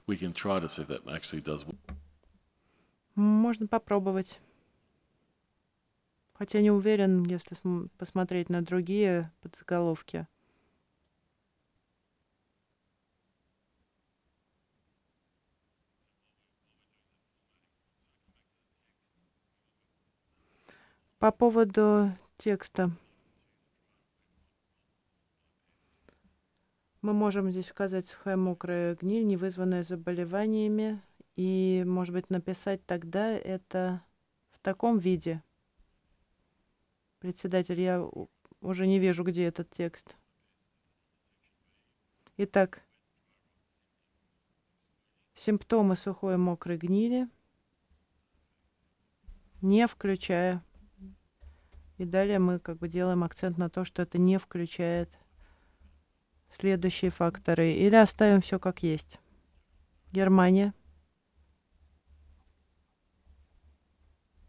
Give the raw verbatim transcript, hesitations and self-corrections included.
we can try to see if that actually does. Можно попробовать. Хотя не уверен, если см- посмотреть на другие подзаголовки. По поводу текста. Мы можем здесь указать сухая мокрая гниль, не вызванная заболеваниями. И, может быть, написать тогда это в таком виде. Председатель, я у- уже не вижу, где этот текст. Итак, симптомы сухой и мокрой гнили, не включая. И далее мы как бы делаем акцент на то, что это не включает следующие факторы. Или оставим все как есть. Германия.